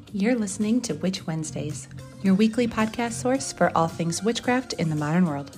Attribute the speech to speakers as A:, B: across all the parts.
A: You're listening to Witch Wednesdays, your weekly podcast source for all things witchcraft in the modern world.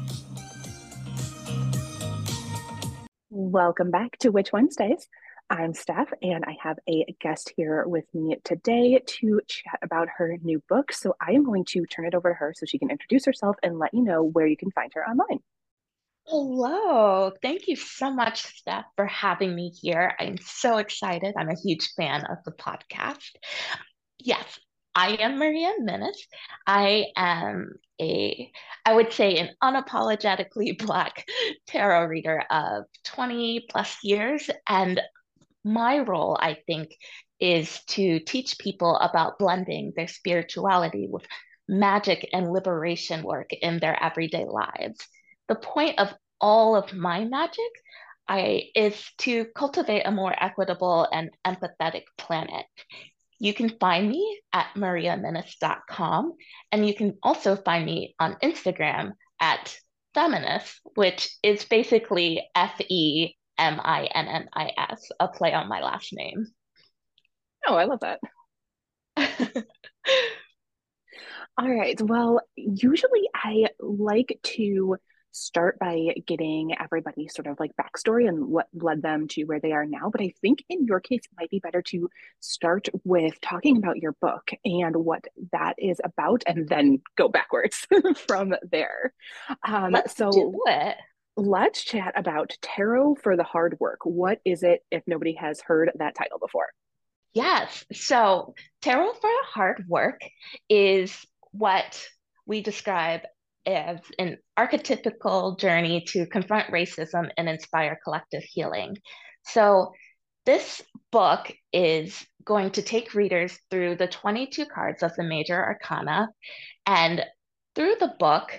B: Welcome back to Witch Wednesdays. I'm Steph, and I have a guest here with me today to chat about her new book. So I am going to turn it over to her so she can introduce herself and let you know where you can find her online.
C: Hello. Thank you so much, Steph, for having me here. I'm so excited. I'm a huge fan of the podcast. Yes, I am Maria Menace. I am I would say, an unapologetically Black tarot reader of 20 plus years. And my role, I think, is to teach people about blending their spirituality with magic and liberation work in their everyday lives. The point of all of my magic is to cultivate a more equitable and empathetic planet. You can find me at mariaminnis.com, and you can also find me on Instagram at Feminis, which is basically FEMINNIS, a play on my last name.
B: Oh, I love that. All right. Well, usually I like to start by getting everybody sort of like backstory and what led them to where they are now. But I think in your case, it might be better to start with talking about your book and what that is about, and then go backwards from there.
C: Let's do
B: So
C: it.
B: let's chat about Tarot for the Hard Work. What is it if nobody has heard that title before?
C: Yes. So, Tarot for Hard Work is what we describe as an archetypical journey to confront racism and inspire collective healing. So, this book is going to take readers through the 22 cards of the major arcana. And through the book,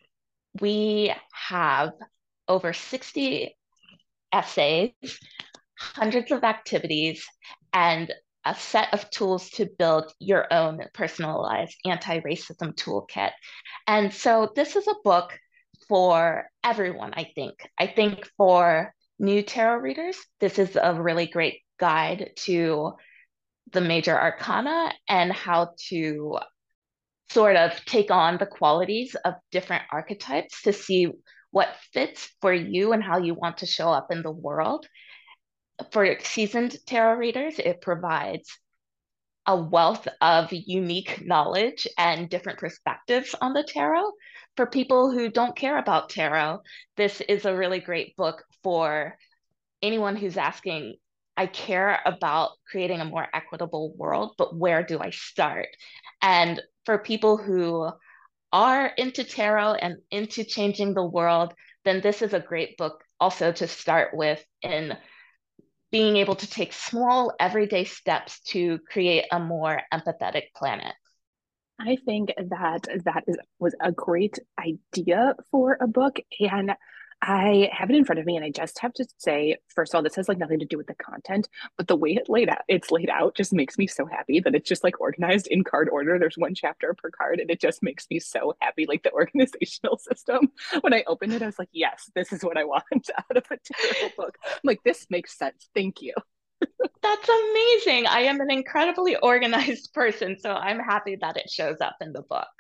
C: we have over 60 essays, hundreds of activities, and a set of tools to build your own personalized anti-racism toolkit. And so this is a book for everyone, I think. I think for new tarot readers, this is a really great guide to the major arcana and how to sort of take on the qualities of different archetypes to see what fits for you and how you want to show up in the world. For seasoned tarot readers, it provides a wealth of unique knowledge and different perspectives on the tarot. For people who don't care about tarot, this is a really great book for anyone who's asking, I care about creating a more equitable world, but where do I start? And for people who are into tarot and into changing the world, then this is a great book also to start with in being able to take small everyday steps to create a more empathetic planet.
B: I think was a great idea for a book, and I have it in front of me, and I just have to say, first of all, this has like nothing to do with the content, but the way it's laid out just makes me so happy that it's just like organized in card order. There's one chapter per card, and it just makes me so happy. Like the organizational system. When I opened it, I was like, yes, this is what I want out of a tarot book. I'm like, this makes sense. Thank you.
C: That's amazing. I am an incredibly organized person, so I'm happy that it shows up in the book.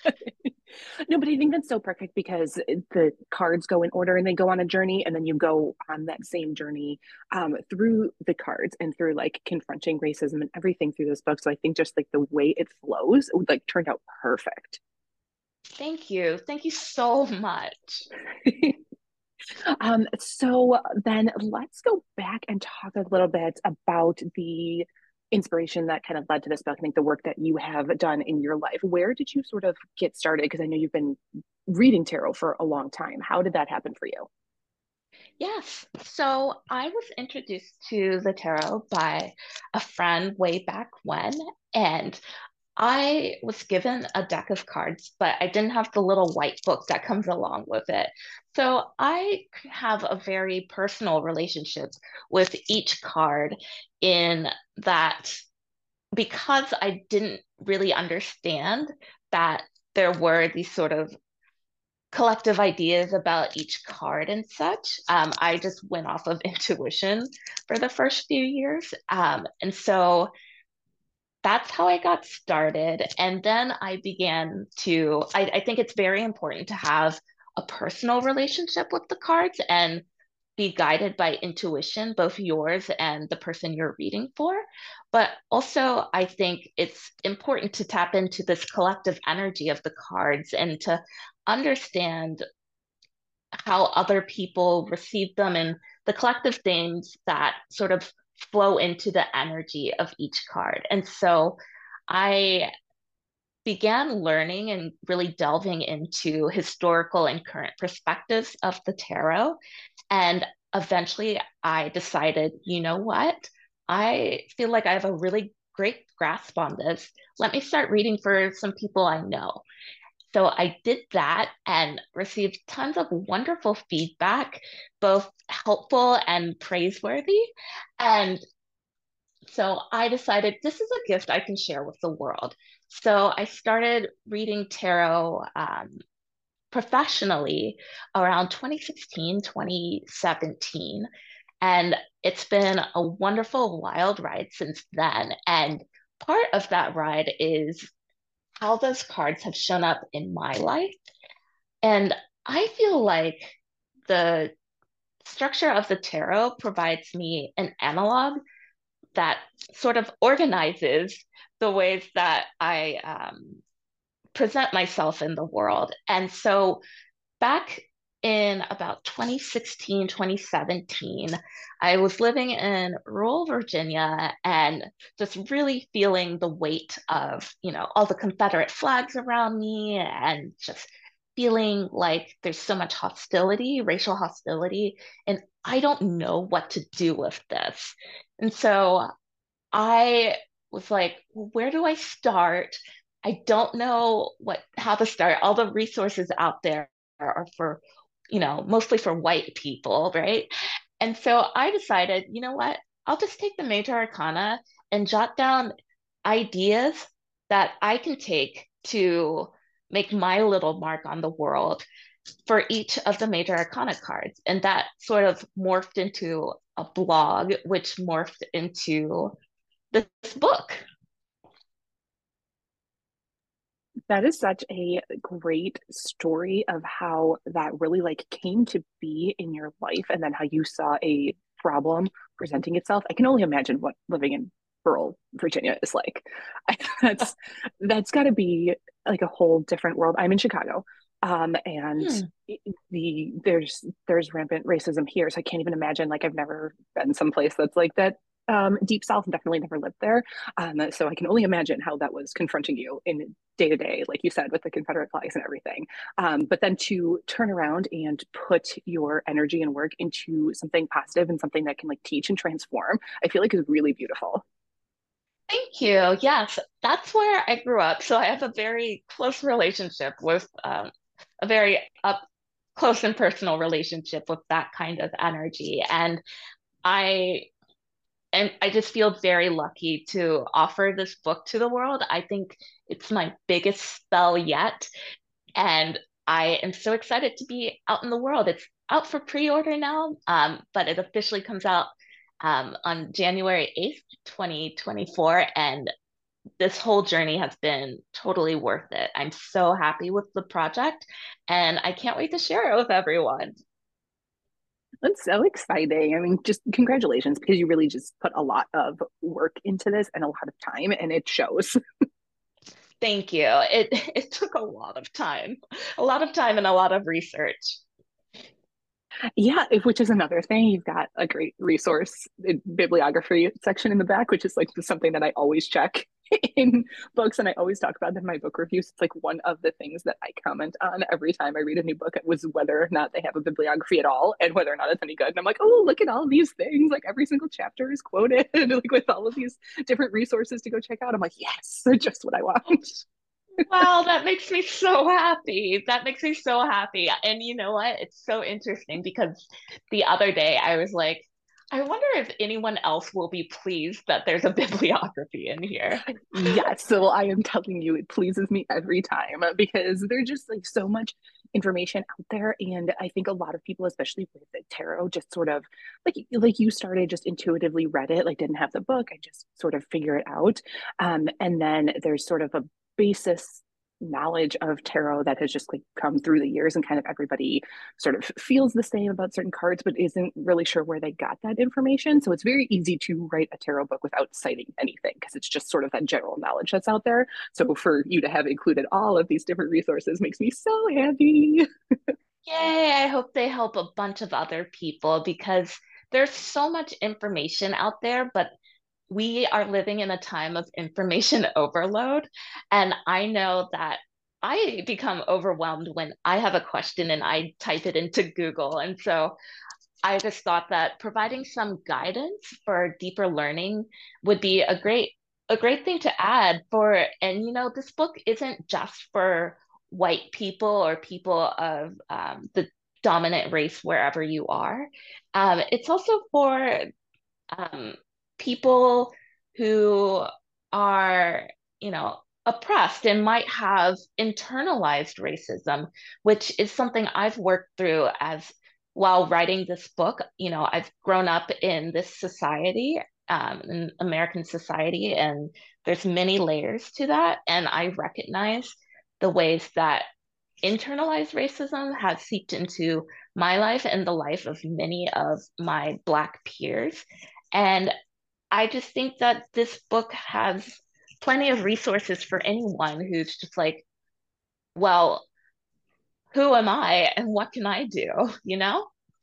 B: No, but I think that's so perfect because the cards go in order and they go on a journey, and then you go on that same journey through the cards and through like confronting racism and everything through this book. So I think just like the way it flows like turned out perfect.
C: Thank you. Thank you so much.
B: So then let's go back and talk a little bit about the inspiration that kind of led to this book. I think the work that you have done in your life. Where did you sort of get started? Because I know you've been reading tarot for a long time. How did that happen for you?
C: Yes. So I was introduced to the tarot by a friend way back when, and I was given a deck of cards, but I didn't have the little white book that comes along with it. So I have a very personal relationship with each card in that because I didn't really understand that there were these sort of collective ideas about each card and such. I just went off of intuition for the first few years. And so that's how I got started. And then I began to, I think it's very important to have a personal relationship with the cards and be guided by intuition, both yours and the person you're reading for. But also, I think it's important to tap into this collective energy of the cards and to understand how other people receive them and the collective themes that sort of flow into the energy of each card. And so I began learning and really delving into historical and current perspectives of the tarot. And eventually I decided, you know what? I feel like I have a really great grasp on this. Let me start reading for some people I know. So I did that and received tons of wonderful feedback, both helpful and praiseworthy. And so I decided this is a gift I can share with the world. So I started reading tarot professionally around 2016, 2017. And it's been a wonderful, wild ride since then. And part of that ride is how those cards have shown up in my life. And I feel like the structure of the tarot provides me an analog that sort of organizes the ways that I present myself in the world. And so back in about 2016, 2017, I was living in rural Virginia and just really feeling the weight of, all the Confederate flags around me and just feeling like there's so much hostility, racial hostility, and I don't know what to do with this. And so I was like, well, where do I start? I don't know how to start. All the resources out there are for, mostly for white people, right? And so I decided, you know what? I'll just take the major arcana and jot down ideas that I can take to make my little mark on the world for each of the major arcana cards. And that sort of morphed into a blog, which morphed into this book.
B: That is such a great story of how that really came to be in your life and then how you saw a problem presenting itself. I can only imagine what living in rural Virginia is like. That's got to be like a whole different world. I'm in Chicago. And there's rampant racism here. So I can't even imagine, I've never been someplace that's like that deep south and definitely never lived there. So I can only imagine how that was confronting you in day to day, like you said, with the Confederate flags and everything. But then to turn around and put your energy and work into something positive and something that can teach and transform, I feel like is really beautiful.
C: Thank you. Yes, that's where I grew up. So I have a very close relationship with a very up close and personal relationship with that kind of energy. I I just feel very lucky to offer this book to the world. I think it's my biggest spell yet. And I am so excited to be out in the world. It's out for pre-order now, but it officially comes out on January 8th, 2024. And this whole journey has been totally worth it. I'm so happy with the project and I can't wait to share it with everyone.
B: That's so exciting. I mean, just congratulations because you really just put a lot of work into this and a lot of time, and it shows.
C: Thank you. It took a lot of time and a lot of research.
B: Yeah, which is another thing. You've got a great resource bibliography section in the back, which is something that I always check in books and I always talk about in my book reviews. It's one of the things that I comment on every time I read a new book was whether or not they have a bibliography at all and whether or not it's any good. And I'm like, oh, look at all these things. Every single chapter is quoted with all of these different resources to go check out. I'm like, yes, just what I want.
C: Wow, that makes me so happy. That makes me so happy. And you know what? It's so interesting because the other day I was like, I wonder if anyone else will be pleased that there's a bibliography in here.
B: Yes, so I am telling you, it pleases me every time because there's just so much information out there. And I think a lot of people, especially with the tarot, just sort of like you started, just intuitively read it, like didn't have the book, I just sort of figure it out. And then there's sort of a basis knowledge of tarot that has just like come through the years, and kind of everybody sort of feels the same about certain cards but isn't really sure where they got that information. So it's very easy to write a tarot book without citing anything because it's just sort of that general knowledge that's out there. So for you to have included all of these different resources makes me so happy.
C: Yay, I hope they help a bunch of other people because there's so much information out there, but we are living in a time of information overload. And I know that I become overwhelmed when I have a question and I type it into Google. And so I just thought that providing some guidance for deeper learning would be a great thing to add for, and this book isn't just for white people or people of the dominant race wherever you are. It's also for um, people who are, oppressed and might have internalized racism, which is something I've worked through as while writing this book. I've grown up in this society, in American society, and there's many layers to that. And I recognize the ways that internalized racism has seeped into my life and the life of many of my Black peers. And I just think that this book has plenty of resources for anyone who's just like, well, who am I and what can I do? You know?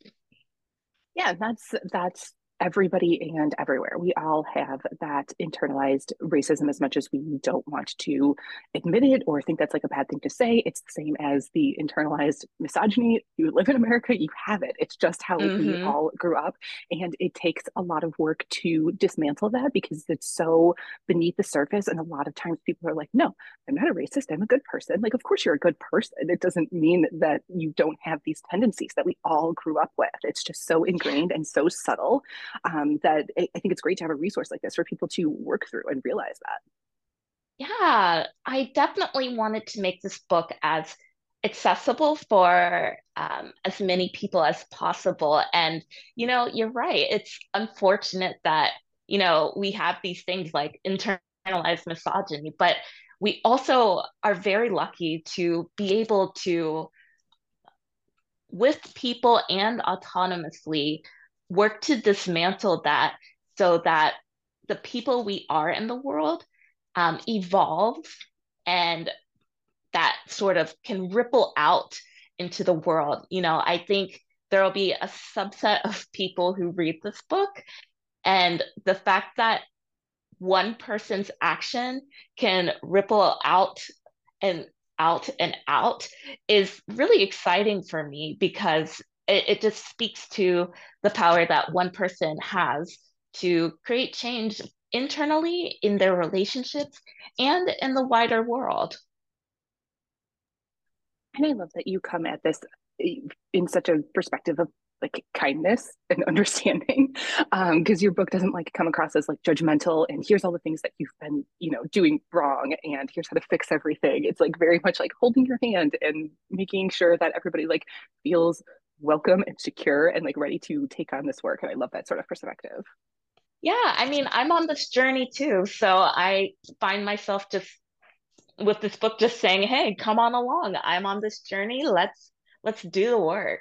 B: Yeah, that's everybody and everywhere. We all have that internalized racism as much as we don't want to admit it or think that's like a bad thing to say. It's the same as the internalized misogyny. You live in America, you have it. It's just how we
C: Mm-hmm.
B: all grew up. And it takes a lot of work to dismantle that because it's so beneath the surface. And a lot of times people are like, no, I'm not a racist. I'm a good person. Like, of course you're a good person. It doesn't mean that you don't have these tendencies that we all grew up with. It's just so ingrained and so subtle that I think it's great to have a resource like this for people to work through and realize that.
C: Yeah, I definitely wanted to make this book as accessible for as many people as possible. And, you're right. It's unfortunate that, we have these things like internalized misogyny, but we also are very lucky to be able to, with people and autonomously, work to dismantle that so that the people we are in the world evolve and that sort of can ripple out into the world. I think there will be a subset of people who read this book, and the fact that one person's action can ripple out and out and out is really exciting for me because it just speaks to the power that one person has to create change internally in their relationships and in the wider world.
B: And I love that you come at this in such a perspective of like kindness and understanding, because your book doesn't like come across as like judgmental and here's all the things that you've been doing wrong and here's how to fix everything. It's like very much like holding your hand and making sure that everybody like feels welcome and secure and like ready to take on this work. And I love that sort of perspective.
C: Yeah, I mean, I'm on this journey too, so I find myself just with this book just saying, "Hey, come on along. I'm on this journey. Let's do the work."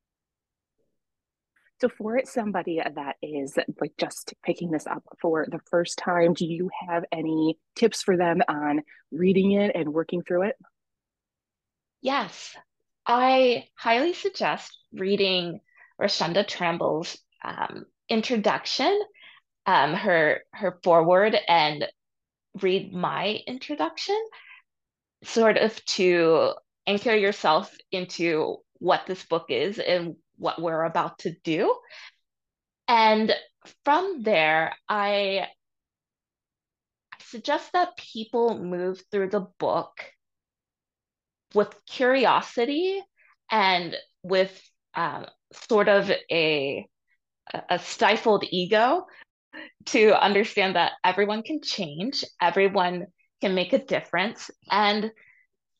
B: So for somebody that is like just picking this up for the first time, do you have any tips for them on reading it and working through it?
C: Yes, I highly suggest reading Rashonda Trample's introduction, her forward, and read my introduction, sort of to anchor yourself into what this book is and what we're about to do. And from there, I suggest that people move through the book with curiosity and with sort of a stifled ego to understand that everyone can change, everyone can make a difference, and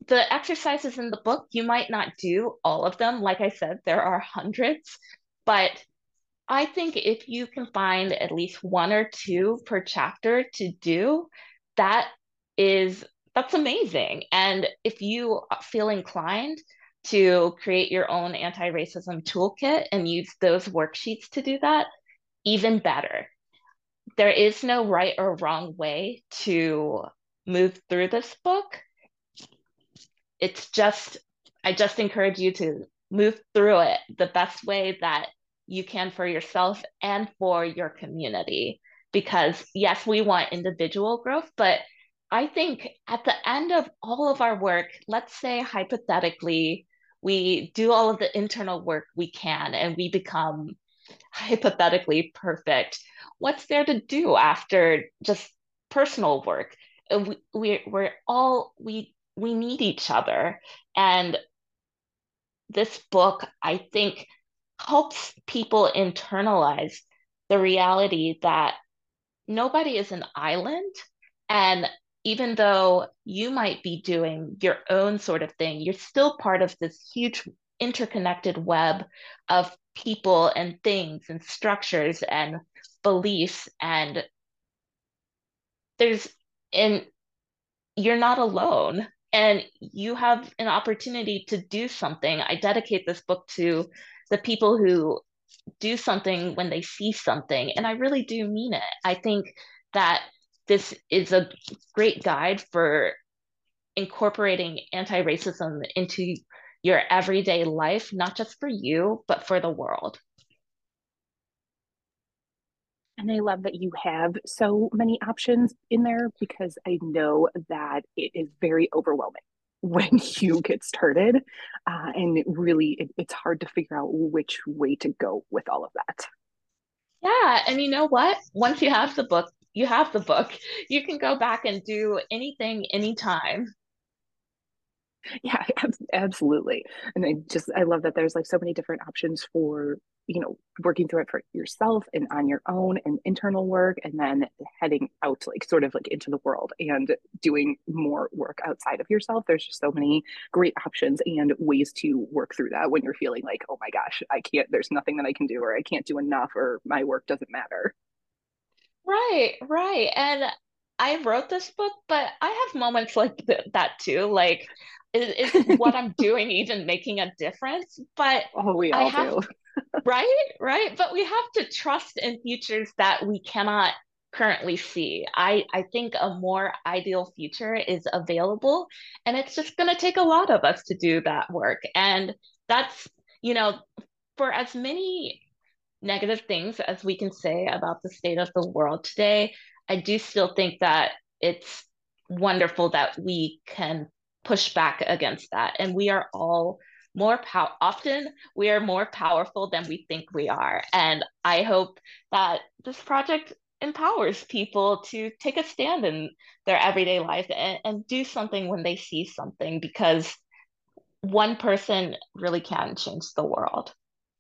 C: the exercises in the book, you might not do all of them. Like I said, there are hundreds, but I think if you can find at least one or two per chapter to do, that is that's amazing. And if you feel inclined to create your own anti-racism toolkit and use those worksheets to do that, even better. There is no right or wrong way to move through this book. It's just, I just encourage you to move through it the best way that you can for yourself and for your community. Because yes, we want individual growth, but I think at the end of all of our work, let's say hypothetically, we do all of the internal work we can and we become hypothetically perfect. What's there to do after just personal work? We're all we need each other, and this book, I think, helps people internalize the reality that nobody is an island. And even though you might be doing your own sort of thing, you're still part of this huge interconnected web of people and things and structures and beliefs. And there's, and you're not alone. And you have an opportunity to do something. I dedicate this book to the people who do something when they see something. And I really do mean it. I think that this is a great guide for incorporating anti-racism into your everyday life, not just for you, but for the world.
B: And I love that you have so many options in there because I know that it is very overwhelming when you get started. And really, it's hard to figure out which way to go with all of that.
C: Yeah, and you know what? Once you have the book, you have the book. You can go back and do anything anytime.
B: Yeah, absolutely. And I love that there's like so many different options for, working through it for yourself and on your own and internal work, and then heading out like sort of like into the world and doing more work outside of yourself. There's just so many great options and ways to work through that when you're feeling like, oh my gosh, I can't, there's nothing that I can do, or I can't do enough, or my work doesn't matter.
C: Right, right. And I wrote this book, but I have moments like that too. Like, is what I'm doing even making a difference? But
B: Oh, we
C: I
B: all
C: have,
B: do.
C: right, right. But we have to trust in futures that we cannot currently see. I think a more ideal future is available, and it's just going to take a lot of us to do that work. And that's, you know, for as many negative things as we can say about the state of the world today, I do still think that it's wonderful that we can push back against that. And we are all often we are more powerful than we think we are. And I hope that this project empowers people to take a stand in their everyday life and do something when they see something, because one person really can change the world.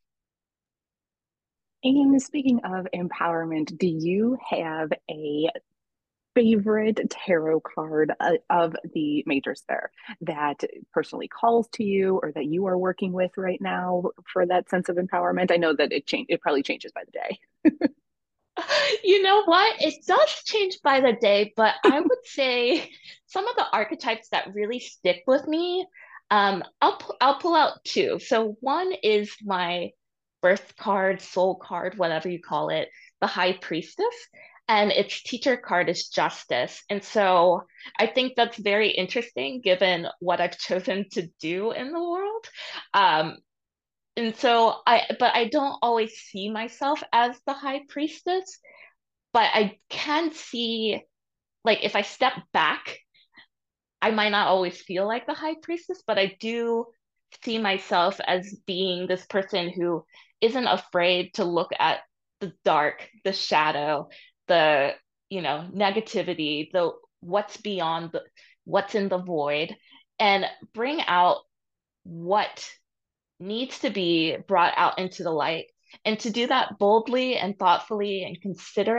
B: And speaking of empowerment, do you have a favorite tarot card of the majors there that personally calls to you or that you are working with right now for that sense of empowerment? I know that it probably changes by the day.
C: You know what? It does change by the day, but I would say some of the archetypes that really stick with me, I'll pull out two. So one is my birth card, soul card, whatever you call it, the High Priestess, and its teacher card is Justice. And so I think that's very interesting given what I've chosen to do in the world. Um, and so but I don't always see myself as the High Priestess, but I can see, like, if I step back, I might not always feel like the high priestess, but I do see myself as being this person who isn't afraid to look at the dark, the shadow, the, negativity, the what's beyond the what's in the void, and bring out what needs to be brought out into the light. And to do that boldly and thoughtfully and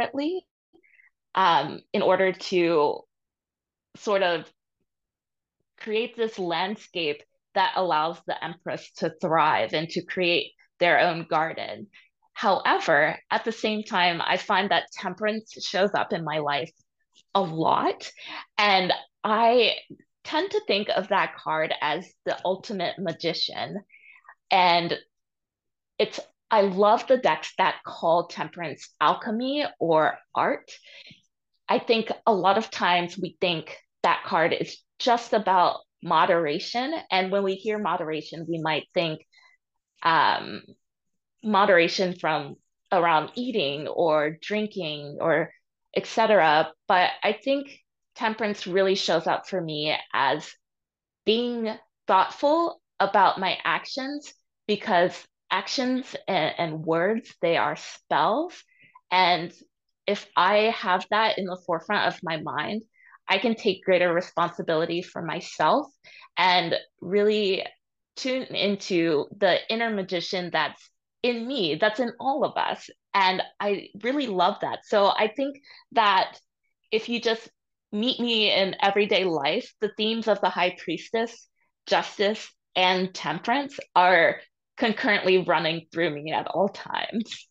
C: considerately, in order to sort of create this landscape that allows the Empress to thrive and to create their own garden. However, at the same time, I find that Temperance shows up in my life a lot. And I tend to think of that card as the ultimate magician. And it's I love the decks that call Temperance alchemy or art. I think a lot of times we think that card is just about moderation. And when we hear moderation, we might think um, moderation from around eating or drinking or etc. But I think temperance really shows up for me as being thoughtful about my actions because actions and words, they are spells. And if I have that in the forefront of my mind, I can take greater responsibility for myself and really tune into the inner magician that's in me, that's in all of us. And I really love that. So I think that if you just meet me in everyday life, the themes of the high priestess, justice, and temperance are concurrently running through me at all times.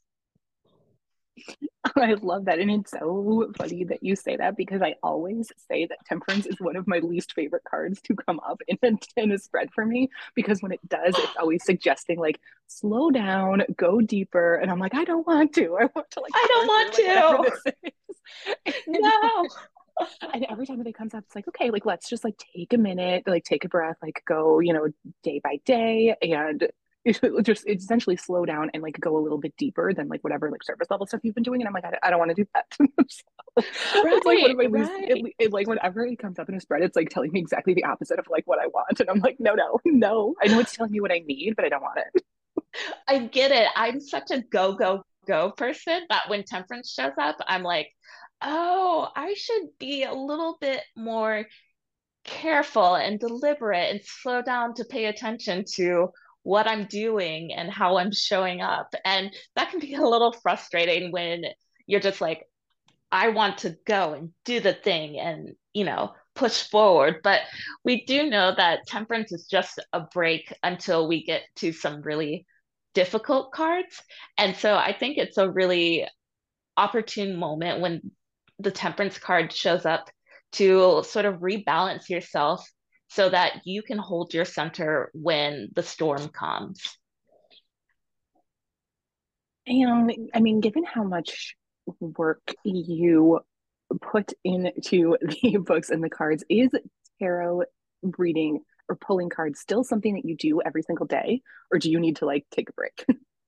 B: I love that. And it's so funny that you say that because I always say that temperance is one of my least favorite cards to come up in a spread for me because when it does, it's always suggesting like slow down, go deeper. And I'm like, I don't want to. I want to like
C: I
B: power
C: don't
B: through like whatever
C: want
B: this is. And,
C: to. No.
B: and every time that it comes up, it's like, okay, like let's just like take a minute, like take a breath, like go, day by day and just essentially slow down and like go a little bit deeper than like whatever like surface level stuff you've been doing. And I'm like, I don't want to do that. So, it's like one
C: Right,
B: of my least,
C: right.
B: like whenever it comes up in a spread, it's like telling me exactly the opposite of like what I want. And I'm like, no, no, no. I know it's telling me what I need, but I don't want it.
C: I get it. I'm such a go, go, go person that when temperance shows up, I'm like, oh, I should be a little bit more careful and deliberate and slow down to pay attention to what I'm doing and how I'm showing up. And that can be a little frustrating when you're just like, I want to go and do the thing and, push forward. But we do know that temperance is just a break until we get to some really difficult cards. And so I think it's a really opportune moment when the temperance card shows up to sort of rebalance yourself so that you can hold your center when the storm comes.
B: And I mean, given how much work you put into the books and the cards, is tarot reading or pulling cards still something that you do every single day, or do you need to like take a break?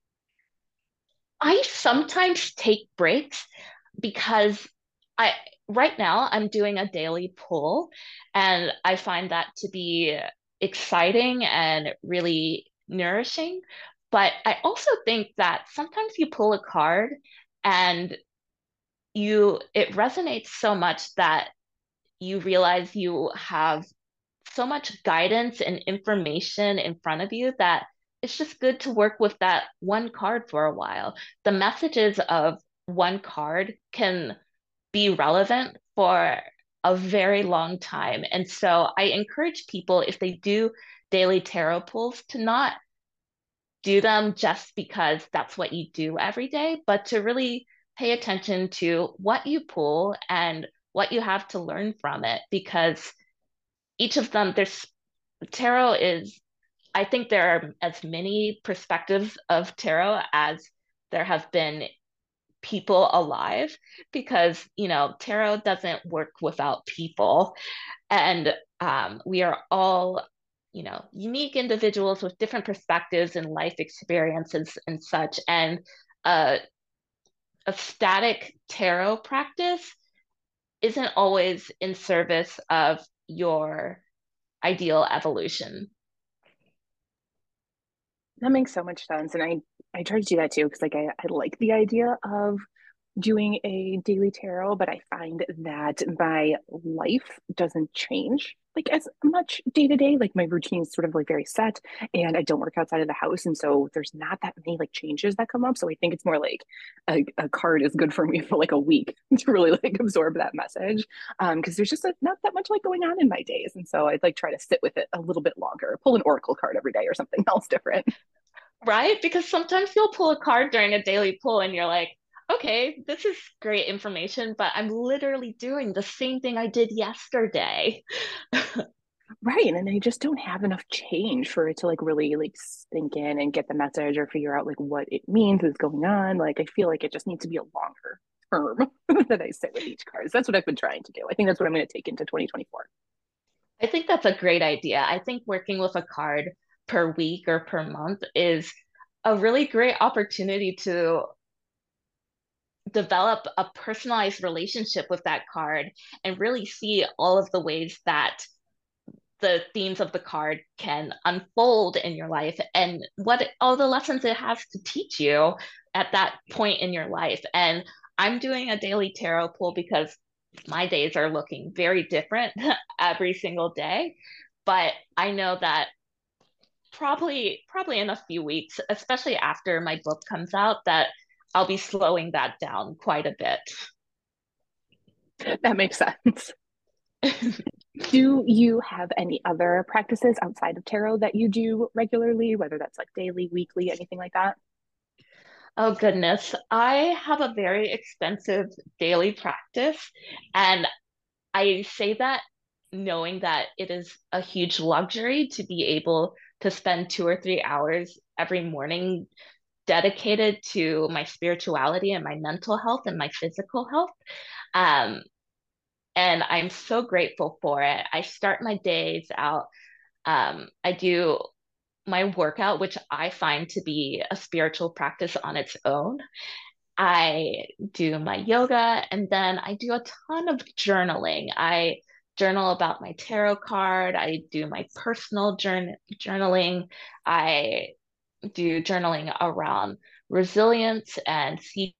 C: I sometimes take breaks because I right now I'm doing a daily pull and I find that to be exciting and really nourishing. But I also think that sometimes you pull a card and it resonates so much that you realize you have so much guidance and information in front of you that it's just good to work with that one card for a while. The messages of one card can be relevant for a very long time. And so I encourage people, if they do daily tarot pulls, to not do them just because that's what you do every day, but to really pay attention to what you pull and what you have to learn from it because each of them, there's tarot is, I think there are as many perspectives of tarot as there have been people alive because, tarot doesn't work without people. And we are all, unique individuals with different perspectives and life experiences and such. And uh, a static tarot practice isn't always in service of your ideal evolution.
B: That makes so much sense. And I try to do that too, because like I like the idea of doing a daily tarot, but I find that my life doesn't change like as much day to day. Like my routine is sort of like very set and I don't work outside of the house. And so there's not that many like changes that come up. So I think it's more like a card is good for me for like a week to really like absorb that message. Because there's just not that much like going on in my days. And so I'd like try to sit with it a little bit longer, pull an oracle card every day or something else different.
C: Right? Because sometimes you'll pull a card during a daily pull and you're like, okay, this is great information, but I'm literally doing the same thing I did yesterday.
B: Right. And I just don't have enough change for it to like really like sink in and get the message or figure out like what it means is going on. Like I feel like it just needs to be a longer term that I sit with each card. So that's what I've been trying to do. I think that's what I'm going to take into 2024.
C: I think that's a great idea. I think working with a card per week or per month is a really great opportunity to develop a personalized relationship with that card and really see all of the ways that the themes of the card can unfold in your life and what all the lessons it has to teach you at that point in your life. And I'm doing a daily tarot pull because my days are looking very different every single day. But I know that probably in a few weeks, especially after my book comes out, that I'll be slowing that down quite a bit.
B: That makes sense. Do you have any other practices outside of tarot that you do regularly, whether that's like daily, weekly, anything like that?
C: Oh goodness. I have a very expensive daily practice, and I say that knowing that it is a huge luxury to be able to spend 2 or 3 hours every morning dedicated to my spirituality and my mental health and my physical health. Um, and I'm so grateful for it. I start my days out. I do my workout, which I find to be a spiritual practice on its own. I do my yoga and then I do a ton of journaling. I journal about my tarot card. I do my personal journaling. I do journaling around resilience and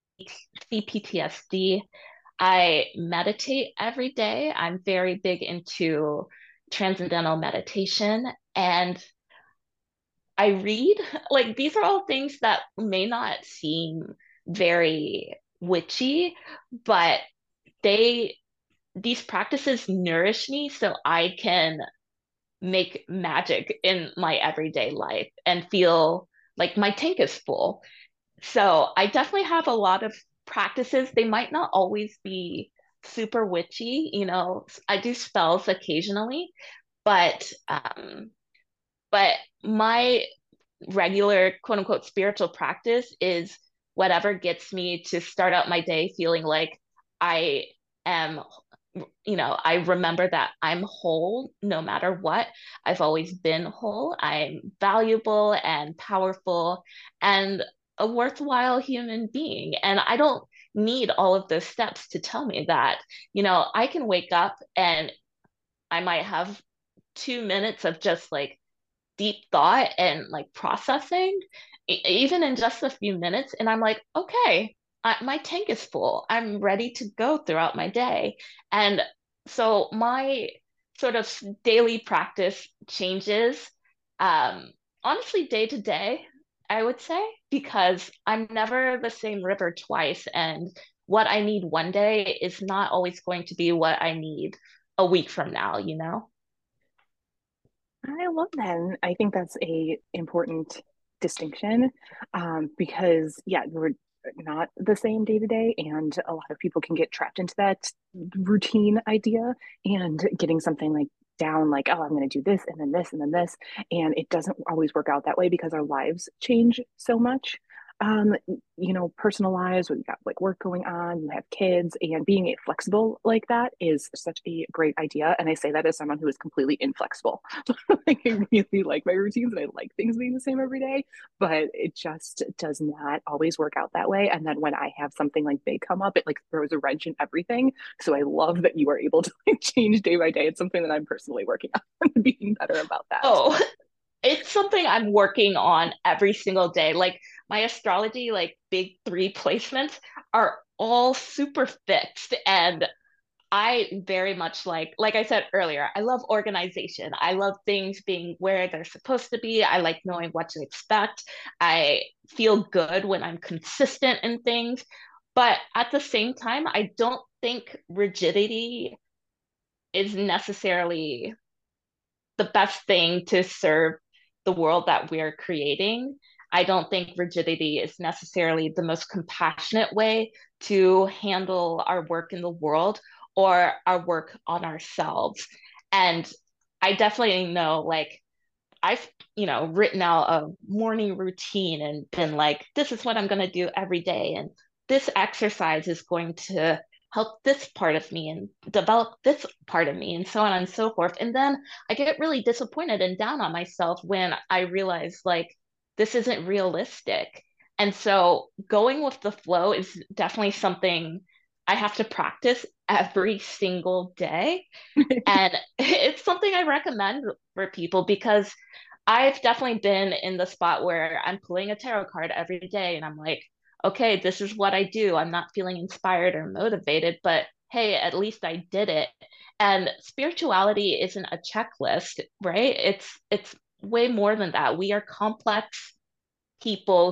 C: CPTSD. I meditate every day. I'm very big into transcendental meditation and I read. Like these are all things that may not seem very witchy, but they these practices nourish me so I can make magic in my everyday life and feel like my tank is full. So I definitely have a lot of practices. They might not always be super witchy, I do spells occasionally, but but my regular quote unquote spiritual practice is whatever gets me to start out my day feeling like I am, I remember that I'm whole no matter what. I've always been whole. I'm valuable and powerful and a worthwhile human being. And I don't need all of those steps to tell me that. I can wake up and I might have 2 minutes of just like deep thought and like processing, even in just a few minutes. And I'm like, okay, my tank is full. I'm ready to go throughout my day. And so my sort of daily practice changes, honestly, day to day, I would say, because I'm never the same river twice. And what I need one day is not always going to be what I need a week from now?
B: I love that. And I think that's a important distinction because yeah, we're not the same day to day, and a lot of people can get trapped into that routine idea and getting something like down like, oh, I'm going to do this and then this and then this, and it doesn't always work out that way because our lives change so much. Um, personal lives, we've got like work going on, you have kids, and being flexible like that is such a great idea. And I say that as someone who is completely inflexible. Like I really like my routines and I like things being the same every day, but it just does not always work out that way. And then when I have something like big come up, it like throws a wrench in everything. So I love that you are able to like change day by day. It's something that I'm personally working on being better about that.
C: Oh, it's something I'm working on every single day. Like my astrology, like big three placements are all super fixed. And I very much like I said earlier, I love organization. I love things being where they're supposed to be. I like knowing what to expect. I feel good when I'm consistent in things. But at the same time, I don't think rigidity is necessarily the best thing to serve the world that we're creating. I don't think rigidity is necessarily the most compassionate way to handle our work in the world or our work on ourselves. And I definitely know, like, I've, written out a morning routine and been like, this is what I'm going to do every day. And this exercise is going to help this part of me and develop this part of me, and so on and so forth. And then I get really disappointed and down on myself when I realize, like, this isn't realistic. And so going with the flow is definitely something I have to practice every single day. And it's something I recommend for people because I've definitely been in the spot where I'm pulling a tarot card every day and I'm like, okay, this is what I do. I'm not feeling inspired or motivated, but hey, at least I did it. And spirituality isn't a checklist, right? It's way more than that. We are complex people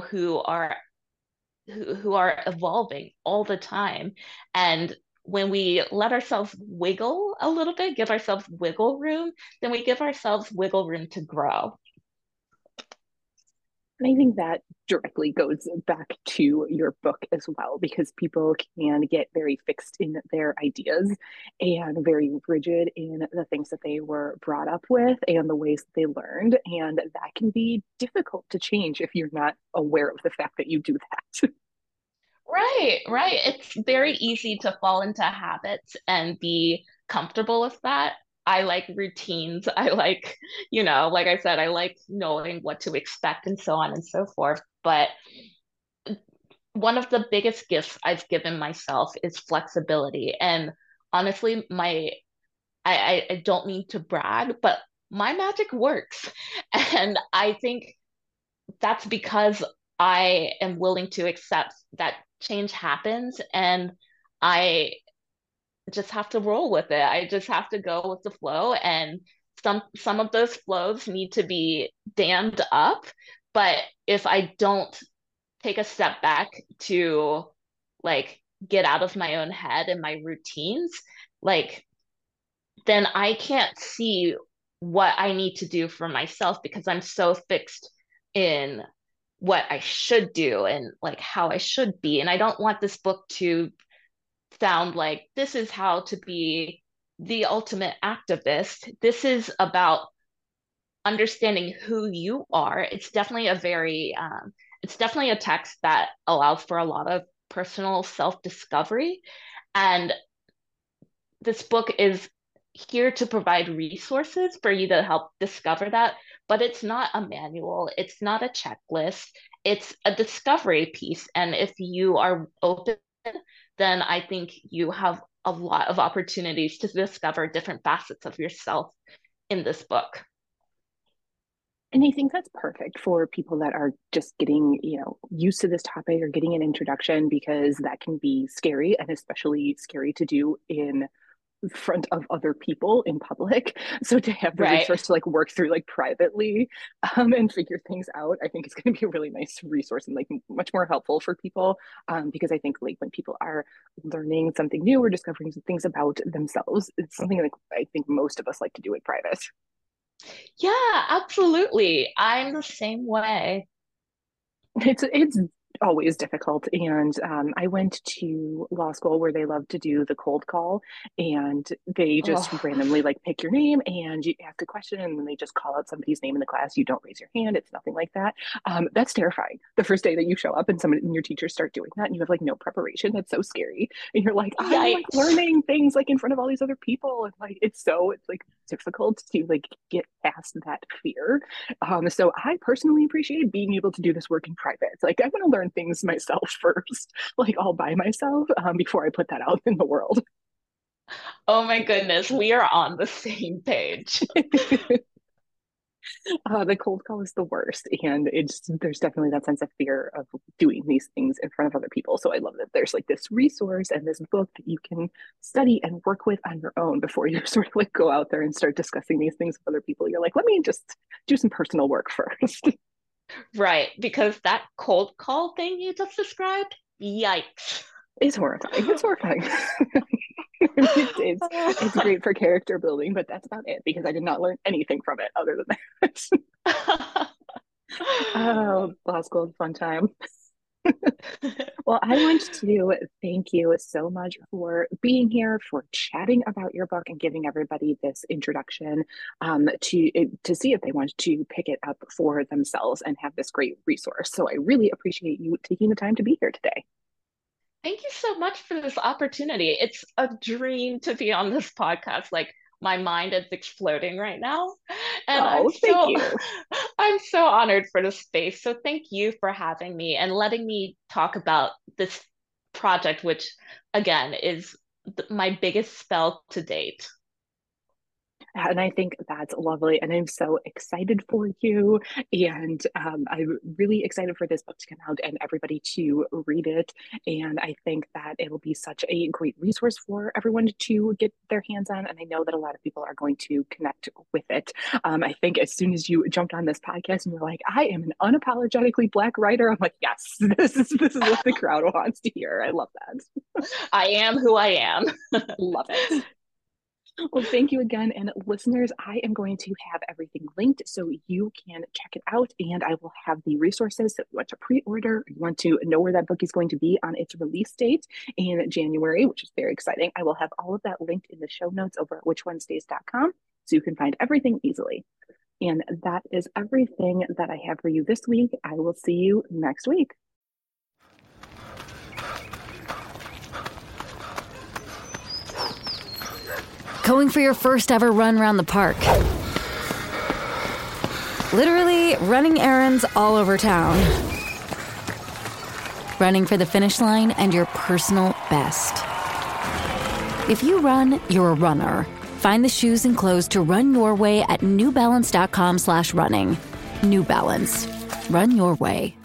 C: who are evolving all the time. And when we let ourselves wiggle a little bit, give ourselves wiggle room, then we give ourselves wiggle room to grow.
B: And I think that directly goes back to your book as well, because people can get very fixed in their ideas and very rigid in the things that they were brought up with and the ways that they learned. And that can be difficult to change if you're not aware of the fact that you do that.
C: Right, right. It's very easy to fall into habits and be comfortable with that. I like routines. I like, like I said, I like knowing what to expect and so on and so forth. But one of the biggest gifts I've given myself is flexibility. And honestly, I don't mean to brag, but my magic works. And I think that's because I am willing to accept that change happens and I just have to roll with it. I just have to go with the flow, and some of those flows need to be dammed up. But if I don't take a step back to, like, get out of my own head and my routines, like, then I can't see what I need to do for myself because I'm so fixed in what I should do and like how I should be. And I don't want this book to sound like this is how to be the ultimate activist. This is about understanding who you are. It's definitely a text that allows for a lot of personal self-discovery. And this book is here to provide resources for you to help discover that, but it's not a manual, it's not a checklist, it's a discovery piece. And if you are open, then I think you have a lot of opportunities to discover different facets of yourself in this book.
B: And I think that's perfect for people that are just getting, used to this topic or getting an introduction, because that can be scary, and especially scary to do in front of other people in public. So to have the
C: Right.
B: resource to like work through like privately and figure things out, I think it's going to be a really nice resource and like much more helpful for people, because I think like when people are learning something new or discovering some things about themselves, it's something like I think most of us like to do in private.
C: Yeah, absolutely. I'm the same way.
B: It's always difficult. And I went to law school where they love to do the cold call, and they just
C: Oh,
B: randomly like pick your name and you ask a question, and then they just call out somebody's name in the class. You don't raise your hand. It's nothing like that. That's terrifying. The first day that you show up and somebody and your teachers start doing that and you have like no preparation, that's so scary. And you're like, I'm like
C: yikes.
B: learning things like in front of all these other people. And like it's like difficult to like get past that fear. So I personally appreciate being able to do this work in private. It's like I want to learn things myself first, like all by myself, before I put that out in the world.
C: Oh my goodness, we are on the same page.
B: The cold call is the worst. And there's definitely that sense of fear of doing these things in front of other people. So I love that there's like this resource and this book that you can study and work with on your own before you sort of like go out there and start discussing these things with other people. You're like, let me just do some personal work first.
C: Right, because that cold call thing you just described, yikes.
B: It's horrifying. It's horrifying. It's great for character building, but that's about it because I did not learn anything from it other than that. Oh, law school is a fun time. Well, I want to thank you so much for being here, for chatting about your book and giving everybody this introduction to see if they want to pick it up for themselves and have this great resource. So I really appreciate you taking the time to be here today.
C: Thank you so much for this opportunity. It's a dream to be on this podcast. Like my mind is exploding right now. And
B: thank you.
C: I'm so honored for this space. So thank you for having me and letting me talk about this project, which again is my biggest spell to date.
B: And I think that's lovely. And I'm so excited for you. And I'm really excited for this book to come out and everybody to read it. And I think that it'll be such a great resource for everyone to get their hands on. And I know that a lot of people are going to connect with it. I think as soon as you jumped on this podcast and you're like, I am an unapologetically Black writer, I'm like, yes, this is what the crowd wants to hear. I love that.
C: I am who I am.
B: Love it. Well, thank you again. And listeners, I am going to have everything linked so you can check it out. And I will have the resources. So if you want to pre-order, you want to know where that book is going to be on its release date in January, which is very exciting. I will have all of that linked in the show notes over at witchwednesdays.com so you can find everything easily. And that is everything that I have for you this week. I will see you next week.
D: Going for your first ever run around the park. Literally running errands all over town. Running for the finish line and your personal best. If you run, you're a runner. Find the shoes and clothes to run your way at newbalance.com/running. New Balance. Run your way.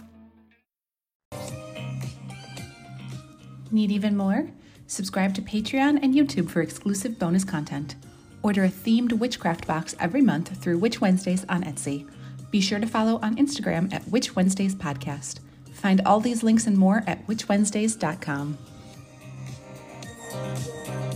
A: Need even more? Subscribe to Patreon and YouTube for exclusive bonus content. Order a themed witchcraft box every month through Witch Wednesdays on Etsy. Be sure to follow on Instagram at Witch Wednesdays Podcast. Find all these links and more at witchwednesdays.com.